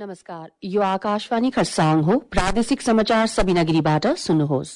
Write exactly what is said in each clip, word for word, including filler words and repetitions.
नमस्कार, यो आकाशवाणी खरसाङ हो। प्रादेशिक समाचार सबिना गिरीबाट सुन्नुहोस्।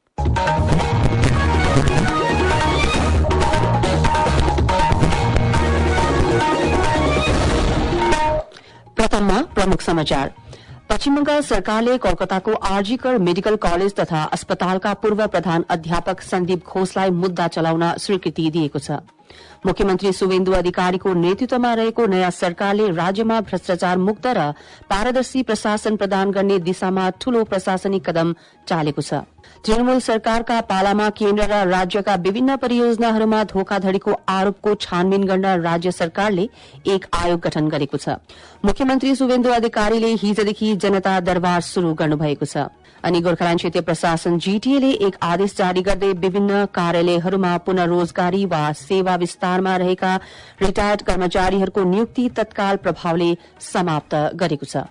प्रथममा प्रमुख समाचार। पश्चिम बंगाल सरकारले कोलकाताको आरजीकर मेडिकल कलेज तथा अस्पतालका पूर्व प्रधान अध्यापक सन्दीप घोषलाई मुद्दा चलाउन स्वीकृति दिएको छ। मुख्यमन्त्री शुभेन्दु अधिकारीको नेतृत्वमा रहेको नयाँ सरकारले राज्यमा भ्रष्टाचार मुक्त र पारदर्शी प्रशासन प्रदान गर्ने दिशामा ठूलो प्रशासनिक कदम चालेको छ। तृणमूल सरकारका पालामा केन्द्र र राज्यका विभिन्न परियोजनाहरूमा धोखाधड़ीको आरोपको छानबिन गर्न राज्य सरकारले एक आयोग गठन गरेको छ। मुख्यमन्त्री शुभेन्दु अधिकारीले हिजदेखि जनता दरबार शुरू गर्नुभएको छ। अनि गोर्खाल्याण्ड क्षेत्रीय प्रशासन जीटीएले एक आदेश जारी गर्दै विभिन्न कार्यालयहरूमा पुनरोजगारी वा सेवा विस्तारमा रहेका रिटायर्ड कर्मचारीहरूको नियुक्ति तत्काल प्रभावले समाप्त गरेको छ।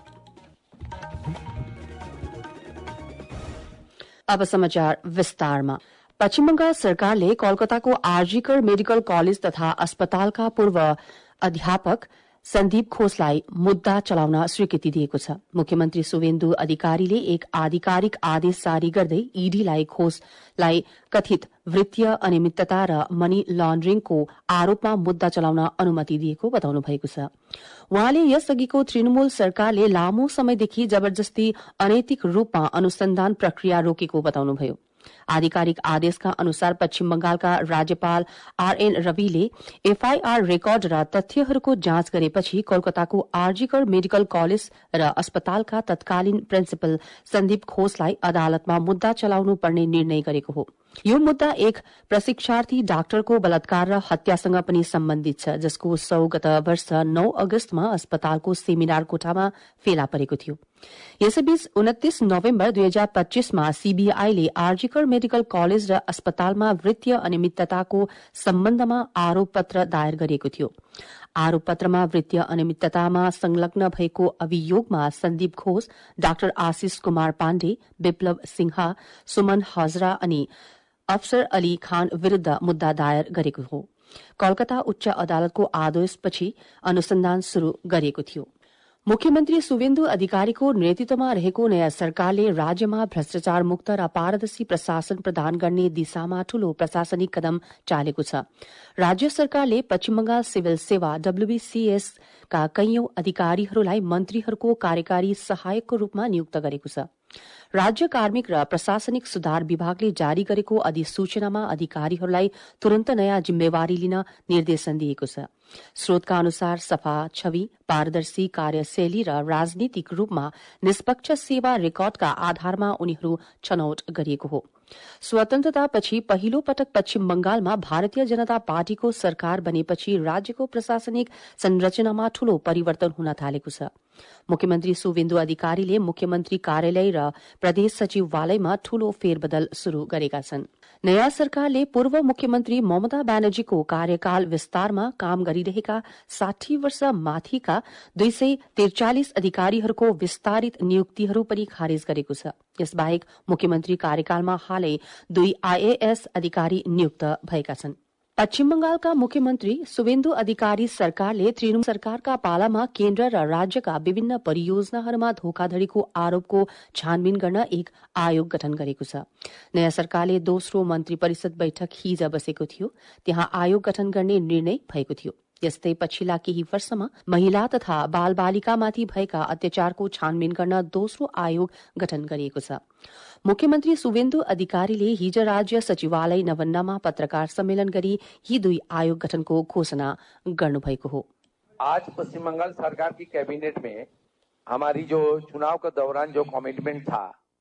अब समाचार विस्तारमा। पश्चिम बंगाल सरकारले कोलकाताको आरजीकर मेडिकल कलेज तथा अस्पतालका पूर्व अध्यापक सन्दीप घोषलाई मुद्दा चलाउन स्वीकृति दिएको छ। मुख्यमन्त्री शुभेन्दु अधिकारीले एक आधिकारिक आदेश जारी गर्दै ईडीलाई घोषलाई कथित वित्तीय अनियमितता र मनी लन्ड्रिङको आरोपमा मुद्दा चलाउन अनुमति दिएको बताउनु भएको छ। उहाँले यसअघिको तृणमूल सरकारले लामो समयदेखि जबरजस्ती अनैतिक रूपमा अनुसन्धान प्रक्रिया रोकेको बताउनुभयो। आधिकारिक आदेशका अनुसार पश्चिम बंगालका राज्यपाल आरएन रविले एफआईआर रेकर्ड र तथ्यहरूको जाँच गरेपछि कोलकाताको आरजीकर मेडिकल कलेज र अस्पतालका तत्कालीन प्रिन्सिपल सन्दीप घोषलाई अदालतमा मुद्दा चलाउनु पर्ने निर्णय गरेको हो। यो मुद्दा एक प्रशिक्षार्थी डाक्टरको बलात्कार र हत्यासँग पनि सम्बन्धित छ, जसको शव गत वर्ष नौ अगस्तमा अस्पतालको सेमिनार कोठामा फेला परेको थियो। यसैबीच उन्तीस नोभेम्बर दुई हजार पच्चीसमा सीबीआईले आरजीकर मेडिकल कलेज र अस्पतालमा वित्तीय अनियमितताको सम्बन्धमा आरोप पत्र दायर गरेको थियो। आरोप पत्रमा वित्तीय अनियमिततामा संलग्न भएको अभियोगमा सन्दीप घोष, डाक्टर आशिष कुमार पाण्डे, विप्लव सिन्हा, सुमन हजरा अनि अफसर अली खान विरूद्ध मुद्दा दायर गरेको हो। कोलकाता उच्च अदालतको आदेशपछि अनुसन्धान शुरू गरेको थियो। मुख्यमन्त्री शुभेन्दु अधिकारीको नेतृत्वमा रहेको नयाँ सरकारले राज्यमा भ्रष्टाचार मुक्त र पारदर्शी प्रशासन प्रदान गर्ने दिशामा ठूलो प्रशासनिक कदम चालेको छ। राज्य सरकारले पश्चिम बंगाल सिभिल सेवा डब्ल्यूबीसीएस का कैयौं अधिकारीहरूलाई मन्त्रीहरूको कार्यकारी सहायकको रूपमा नियुक्त गरेको छ। राज्य कार्मिक र प्रशासनिक सुधार विभागले जारी गरेको अधिसूचनामा अधिकारीहरूलाई तुरन्त नयाँ जिम्मेवारी लिन निर्देशन दिएको छ। स्रोतका अनुसार सफा छवि, पारदर्शी कार्यशैली र राजनीतिक रूपमा निष्पक्ष सेवा रेकर्डका आधारमा उनीहरू छनौट गरिएको हो। स्वतन्त्रतापछि पहिलो पटक पश्चिम बंगालमा भारतीय जनता पार्टीको सरकार बनेपछि राज्यको प्रशासनिक संरचनामा ठूलो परिवर्तन हुन थालेको छ। मुख्यमन्त्री शुभेन्दु अधिकारीले मुख्यमन्त्री कार्यालय र प्रदेश सचिवालयमा ठूलो फेरबदल शुरू गरेका छन्। नयाँ सरकारले पूर्व मुख्यमन्त्री ममता ब्यानर्जीको कार्यकाल विस्तारमा काम गरिरहेका साठी वर्ष माथिका दुई सय त्रिचालिस अधिकारीहरूको विस्तारित नियुक्तिहरू पनि खारेज गरेको छ। यसबाहेक मुख्यमन्त्री कार्यकालमा हालै दुई आईएएस अधिकारी नियुक्त भएका छन्। पश्चिम बंगालका मुख्यमन्त्री शुभेन्दु अधिकारी सरकारले तृणमूल सरकारका पालामा केन्द्र र राज्यका विभिन्न परियोजनाहरूमा धोखाधड़ीको आरोपको छानबिन गर्न एक आयोग गठन गरेको छ। नयाँ सरकारले दोस्रो मन्त्री परिषद बैठक हिज बसेको थियो। त्यहाँ आयोग गठन गर्ने निर्णय भएको थियो। यस्तै पछिल्ला केही वर्षमा महिला तथा बाल बालिकामाथि भएका अत्याचारको छानबिन गर्न दोस्रो आयोग गठन गरिएको छ। मुख्यमन्त्री शुभेन्दु अधिकारीले हिज राज्य सचिवालय नवन्नमा पत्रकार सम्मेलन गरी यी दुई आयोग गठनको घोषणा गर्नुभएको हो। आज पश्चिम बंगाल सरकार की कैबिनेट में हमारी जो चुनाव के दौरान जो कमिटमेंट था,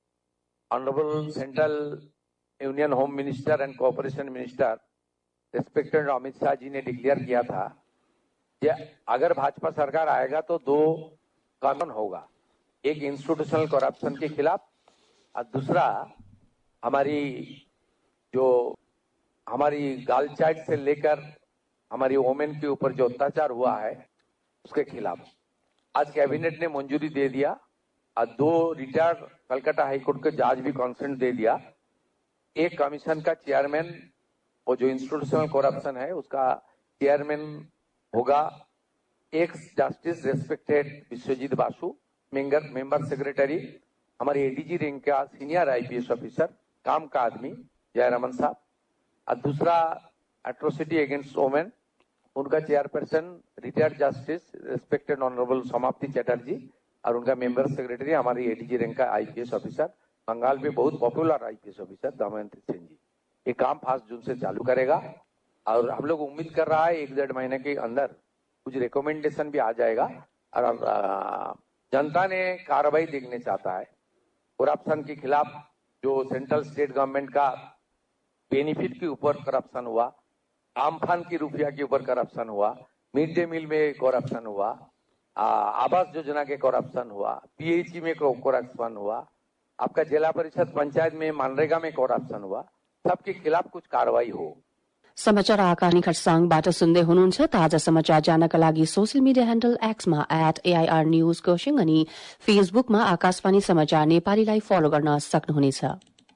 honourable central union home minister and cooperation minister respected Amit Shah ji ने डिक्लेयर किया था कि अगर भाजपा सरकार आएगा तो दो कानून होगा, एक इंस्टीट्यूशनल करप्शन के खिलाफ और दूसरा हमारी जो हमारी गर्ल चाइल्ड से लेकर हमारी वोमेन के ऊपर जो अत्याचार हुआ है उसके खिलाफ। आज कैबिनेट ने मंजूरी दे दिया और दो रिटायर्ड कलकत्ता हाईकोर्ट के जज भी कॉन्सेंट दे दिया। एक कमीशन का चेयरमैन, वो जो इंस्टीट्यूशनल करप्शन है उसका चेयरमैन होगा एक justice respected Biswajit Basu, member member secretary हमारे एडीजी रैंक का सीनियर आईपीएस ऑफिसर, काम का आदमी जयरमन साहब, और दूसरा एट्रोसिटी अगेंस्ट वोमेन, उनका chairperson retired justice respected honourable Samapti Chatterjee, और उनका मेंबर सेक्रेटरी हमारी एडीजी रैंक का आईपीएस ऑफिसर, बंगाल में बहुत popular IPS officer Damayanti Singh ji. ये काम फर्स्ट जून से चालू करेगा और हम लोग उम्मीद कर रहा है एक डेढ़ महीने के अंदर कुछ रिकमेंडेशन भी आ जाएगा। और जनता ने कार्रवाई देखने चाहता है। करप्शन के खिलाफ जो सेंट्रल स्टेट गवर्नमेंट का बेनिफिट के ऊपर करप्शन हुआ, आमफान की रुपया के ऊपर करप्शन हुआ, मिड डे मील में करप्शन हुआ, आवास योजना के करप्शन हुआ, पीएचई में करप्शन हुआ, आपका जिला परिषद पंचायत में मनरेगा में करप्शन हुआ, सबके खिलाफ कुछ कार्रवाई हो। समाचार आकाशवाणी खरसाङबाट सुन्दै हुनुहुन्छ। ताजा समाचार जानका लागि सोशल मिडिया ह्यान्डल एक्समा एट एआईआर न्यूज कोशिङ अनि फेसबुकमा आकाशवाणी समाचार नेपालीलाई फलो गर्न सक्नुहुनेछ।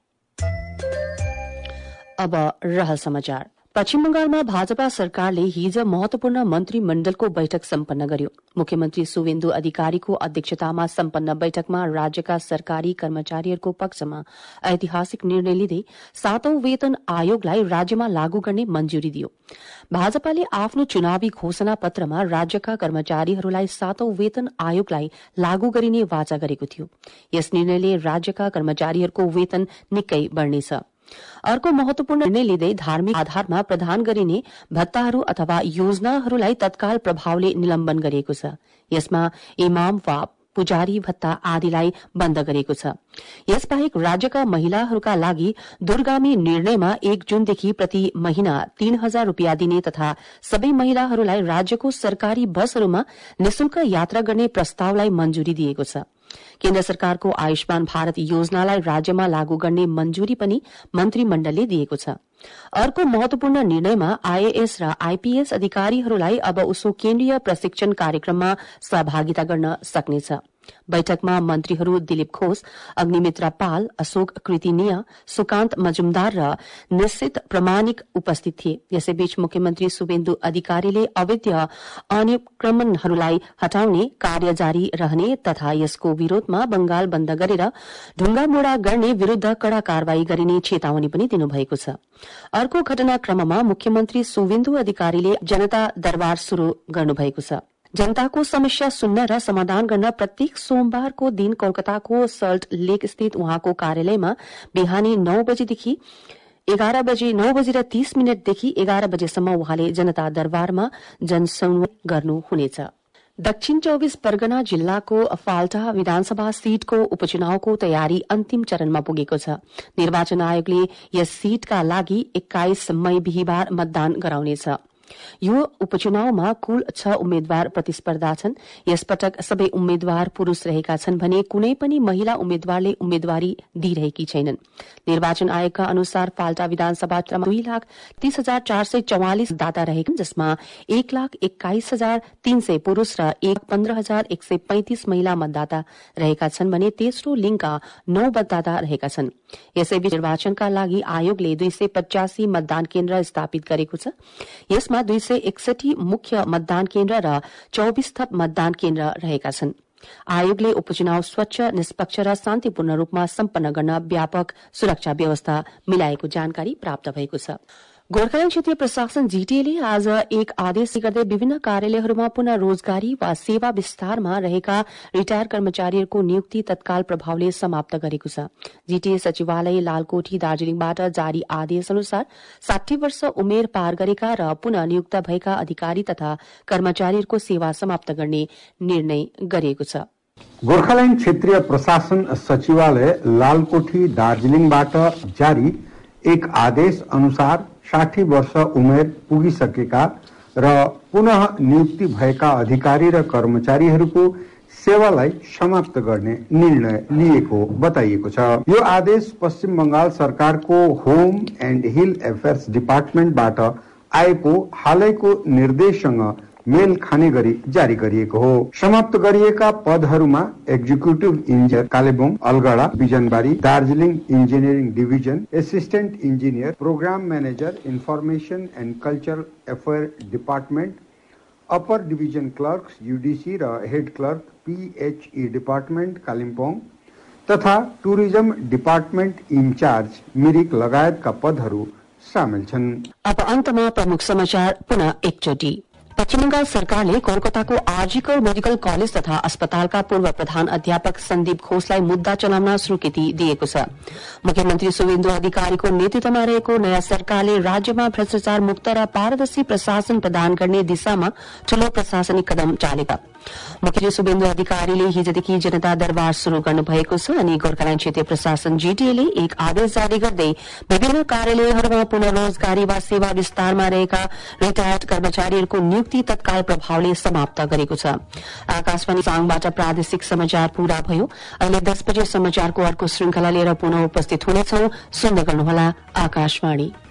अब रहल समाचार। पश्चिम बंगालमा भाजपा सरकारले हिज महत्वपूर्ण मन्त्रीमण्डलको बैठक सम्पन्न गर्यो। मुख्यमन्त्री शुभेन्दु अधिकारीको अध्यक्षतामा सम्पन्न बैठकमा राज्यका सरकारी कर्मचारीहरूको पक्षमा ऐतिहासिक निर्णय लिँदै सातौं वेतन आयोगलाई राज्यमा लागू गर्ने मञ्जुरी दियो। भाजपाले आफ्नो चुनावी घोषणा पत्रमा राज्यका कर्मचारीहरूलाई सातौं वेतन आयोगलाई लागू गरिने वाचा गरेको थियो। यस निर्णयले राज्यका कर्मचारीहरूको वेतन निकै बढ्नेछ। अर्को महत्वपूर्ण निर्णय लिँदै धार्मिक आधारमा प्रदान गरिने भत्ताहरू अथवा योजनाहरूलाई तत्काल प्रभावले निलम्बन गरिएको छ। यसमा इमाम वा पुजारी भत्ता आदिलाई बन्द गरिएको छ। यसबाहेक राज्यका महिलाहरूका लागि दूरगामी निर्णयमा एक जूनदेखि प्रति महिना तीन हजार रूपियाँ दिने तथा सबै महिलाहरूलाई राज्यको सरकारी बसहरूमा निशुल्क यात्रा गर्ने प्रस्तावलाई मञ्जुरी दिएको छ। केन्द्र सरकारको आयुष्मान भारत योजनालाई राज्यमा लागू गर्ने मञ्जुरी पनि मन्त्रीमण्डलले दिएको छ। अर्को महत्वपूर्ण निर्णयमा आईएएस र आईपीएस अधिकारीहरूलाई अब उसो केन्द्रीय प्रशिक्षण कार्यक्रममा सहभागिता गर्न सक्नेछ। बैठकमा मन्त्रीहरू दिलीप घोष, अग्निमित्र पाल, अशोक कृतिनीय, सुकान्त मजुमदार र निश्चित प्रमाणिक उपस्थित थिए। यसैबीच मुख्यमन्त्री शुभेन्दु अधिकारीले अवैध अनिक्रमणहरूलाई हटाउने कार्य जारी रहने तथा यसको विरोधमा बंगाल बन्द गरेर ढुङ्गामुढा गर्ने विरूद्ध कड़ा कार्यवाही गरिने चेतावनी पनि दिनुभएको छ। अर्को घटनाक्रममा मुख्यमन्त्री शुभेन्दु अधिकारीले जनता दरबार शुरू गर्नुभएको छ। जनताको समस्या सुन्न र समाधान गर्न प्रत्येक सोमबारको दिन कोलकाताको सल्ट लेक स्थित उहाँको कार्यालयमा बिहानी नौ बजेदेखि एघार बजे नौ बजेर तीस मिनटदेखि एघार बजेसम्म उहाँले जनता दरबारमा जनसंवाद गर्नुहुनेछ। दक्षिण चौबिस परगना जिल्लाको फाल्टा विधानसभा सीटको उपचुनावको तयारी अन्तिम चरणमा पुगेको छ। निर्वाचन आयोगले यस सीटका लागि एक्काइस मई बिहिबार मतदान गराउनेछ। यो उपचुनावमा कुल छ उम्मेद्वार प्रतिस्पर्धा छन्। यसपटक सबै उम्मेद्वार पुरूष रहेका छन् भने कुनै पनि महिला उम्मेद्वारले उम्मेद्वारी दिइरहेकी छैनन्। निर्वाचन आयोगका अनुसार फाल्टा विधानसभा दुई लाख तीस हजार चार सय चौवालिस दाता रहेका जसमा एक लाख एक्काइस हजार तीन सय पुरूष र एक पन्ध्र हजार एक सय पैंतिस महिला मतदाता रहेका छन् भने तेस्रो लिङ्गका नौ मतदाता रहेका छन्। यसैबीच निर्वाचनका लागि आयोगले दुई सय पचासी मतदान केन्द्र स्थापित गरेको छ। यसमा दुई सय एकसठी मुख्य मतदान केन्द्र र चौबिस थप मतदान केन्द्र रहेका छन्। आयोगले उपचुनाव स्वच्छ, निष्पक्ष र शान्तिपूर्ण रूपमा सम्पन्न गर्न व्यापक सुरक्षा व्यवस्था मिलाएको जानकारी प्राप्त भएको छ। गोर्खाल्याण्ड क्षेत्रीय प्रशासन जीटीएले आज एक आदेश गर्दै विभिन्न कार्यालयहरूमा पुनः रोजगारी वा सेवा विस्तारमा रहेका रिटायर कर्मचारीहरूको नियुक्ति तत्काल प्रभावले समाप्त गरेको छ। जीटीए सचिवालय लालकोठी दार्जीलिङबाट जारी आदेश अनुसार साठी वर्ष उमेर पार गरेका र पुनः नियुक्त भएका अधिकारी तथा कर्मचारीहरूको सेवा समाप्त गर्ने निर्णय गरिएको छ। गोर्खाल्याण्ड क्षेत्रीय प्रशासन सचिवालय लालकोठी दार्जीलिङबाट जारी एक आदेश अनुसार साठी वर्ष उमेर पुगिसकेका र पुनः नियुक्ति भएका अधिकारी र कर्मचारीहरूको सेवालाई समाप्त गर्ने निर्णय लिएको बताइएको छ। यो आदेश पश्चिम बंगाल सरकारको होम एन्ड हिल एफेयर्स डिपार्टमेन्टबाट आएको हालैको निर्देशसँग मेल खाने गरी जारी गरिएको हो। समाप्त गरिएका पदहरूमा executive engineer Kalebung, Algarah, Bijanbari, Darjeeling engineering division, assistant engineer, programme manager, information and cultural affair department, upper division clerks UDC र head clerk PHE department Kalimpong तथा टुरिज्म डिपार्टमेन्ट इन्चार्ज मिरिक लगायतका पदहरू सामेल छन्। अब अन्तमा प्रमुख समाचार पुनः एकचोटि। पश्चिम बंगाल सरकारले कोलकाताको आरजीकर मेडिकल कलेज तथा अस्पतालका पूर्व प्रधान अध्यापक सन्दीप घोषलाई मुद्दा चलाउन स्वीकृति दिएको छ। मुख्यमन्त्री शुभेन्दु अधिकारीको नेतृत्वमा रहेको नयाँ सरकारले राज्यमा भ्रष्टाचार मुक्त र पारदर्शी प्रशासन प्रदान गर्ने दिशामा ठूलो प्रशासनिक कदम चालेका। मुख्यमन्त्री शुभेन्दु अधिकारीले हिजदेखि जनता दरबार शुरू गर्नुभएको छ अनि गोर्खाल्याण्ड क्षेत्रीय प्रशासन जीटीएले एक आदेश जारी गर्दै विभिन्न कार्यालयहरूमा पुनरोजगारी वा सेवा विस्तारमा रहेका रिटायर्ड कर्मचारीहरूको नियुक्ति तत्काल प्रभावले समाप्त गरेको छ। आकाशवाणी साङबाट प्रादेशिक समाचार पूरा भयो। अहिले दस बजे समाचारको अर्को श्रृंखला लिएर पुनः उपस्थित हुनेछौं। सुन्दै गर्नुहोला आकाशवाणी।